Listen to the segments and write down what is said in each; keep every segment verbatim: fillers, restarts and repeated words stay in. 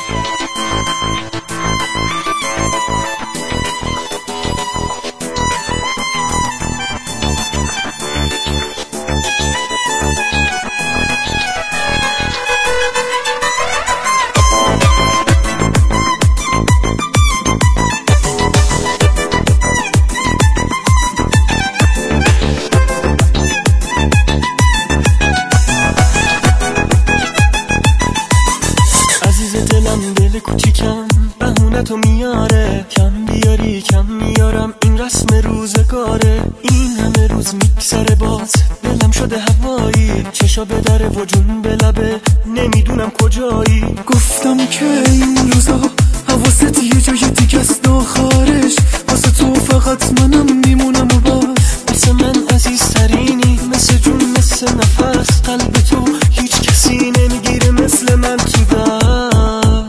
دل کوچیکم بهونه تو میاره، کم بیاری کم میارم، این رسم روزگاره. این همه روز میگذره باز دلم شده هوایی، چشا به دره و جون به لبه نمیدونم کجایی. گفتم که این روزا حواست یه جای دیگه است آخرش، واسه تو فقط منم میمونم و باز واسه من عزیزترینی، مثل جون مثل نفس، قلب تو هیچ کسی نمیگیره مثل من تو دست.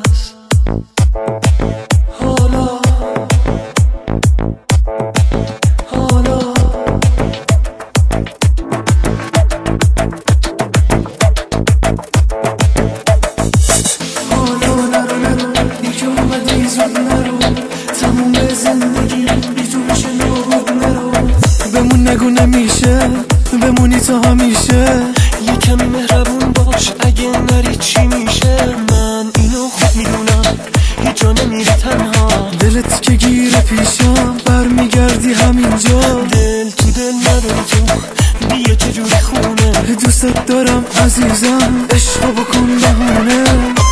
حالا حالا حالا نرو نرو دیگه اومدی زود نرو، تموم زندگی بیتون شنو نرو. بمون نگو نمیشه، بمونی تا همیشه. یه کمی مهربون باش اگه نری چی میشه. من اینو خوب میدونم هیچ جا نمیری تنها، دلت که گیره پیشم برمیگردی همینجا. دل تو دل نداری تو بیا چجوری خونه. دوست دارم عزیزم عشق بکن بهونه.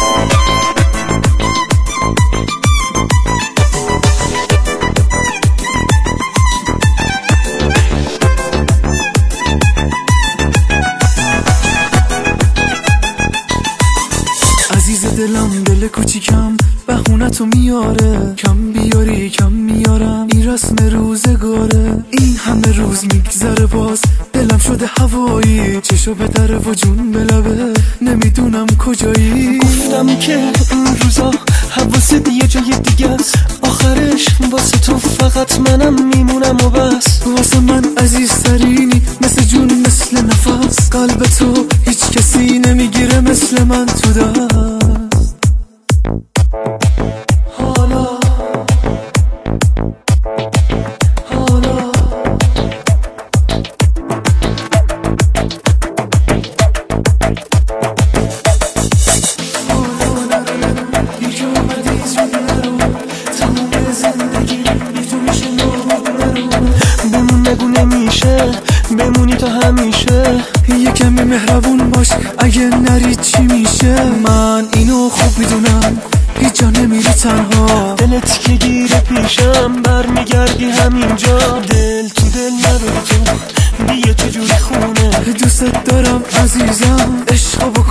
عزیز دلم دل کوچیکم بهونه تو میاره، کم بیاری کم میارم، این رسم روزگاره. این همه روز میگذره باز دلم شده هوایی، چشو به در و جون به لبه نمیدونم کجایی. گفتم که این روزا حواست یه جای دیگه است آخرش، واسه تو فقط منم میمونم و بس. واسه من عزیزترینی، مثل جون مثل نفس، قلب تو هیچ کسی نمیگیره مثل من تو دست. حالا حالا بمون نگو نمیشه، بمونی تا همیشه. یه کمی مهربون باش اگه نری چی میشه. من اینو خوب میدونم هیچ جا نمیری تنها، دلت که گیره پیشم برمیگردی همینجا. دل تو دل نداری تو بیا چجوری خونه. دوست دارم عزیزم عشق بکن